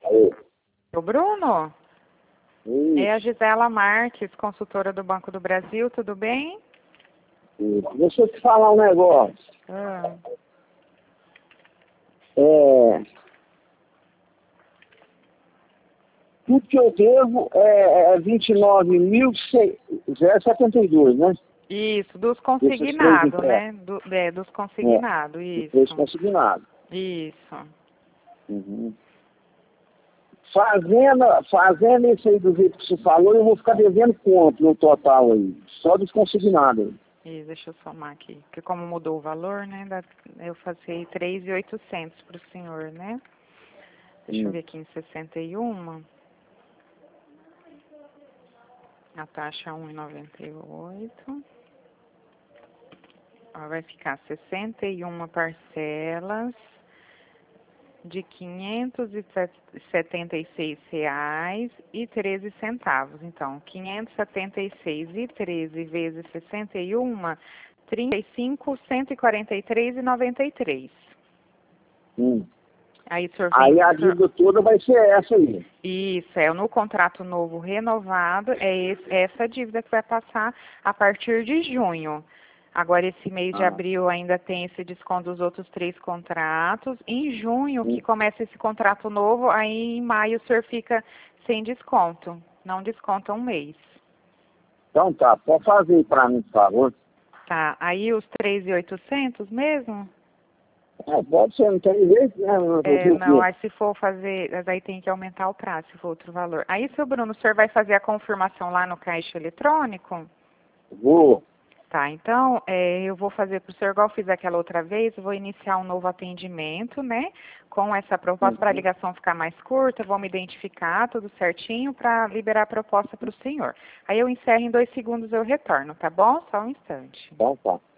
Alô? O Bruno? Isso, É a Gisela Marques, consultora do Banco do Brasil, tudo bem? isso. Deixa eu te falar um negócio. Ah, Tudo que eu devo é 29.072, né? isso, dos Desses três consignados, né? empréstimos. Dos consignados, Os três isso. consignados. Isso. Uhum. Fazendo isso aí do jeito que você falou, eu vou ficar devendo quanto no total aí? Só dos consignados aí. E deixa eu somar aqui, porque como mudou o valor, né? Eu passei 3.800 para o senhor, né? Deixa eu ver aqui em 61. A taxa 1,98. Vai ficar 61 parcelas de R$ 576,13. Então, 576,13 vezes 61, 35.143,93. Aí, o senhor Aí a dívida toda vai ser essa aí. Isso, no contrato novo renovado, essa dívida que vai passar a partir de junho. Agora, esse mês de abril ainda tem esse desconto dos outros 3 contratos. Em junho, que começa esse contrato novo, aí em maio o senhor fica sem desconto. Não desconta um mês. Então tá, pode fazer aí pra mim, por favor. Tá, aí os 3.800 mesmo? Pode ser, não tem jeito, né? Não, aí se for fazer, aí tem que aumentar o prazo, se for outro valor. Aí, seu Bruno, o senhor vai fazer a confirmação lá no caixa eletrônico? Vou. Tá, então, eu vou fazer para o senhor, igual eu fiz aquela outra vez, eu vou iniciar um novo atendimento, né, com essa proposta para a ligação ficar mais curta, vou me identificar tudo certinho para liberar a proposta para o senhor. Aí eu encerro em 2 segundos, eu retorno, tá bom? Só um instante. Então tá.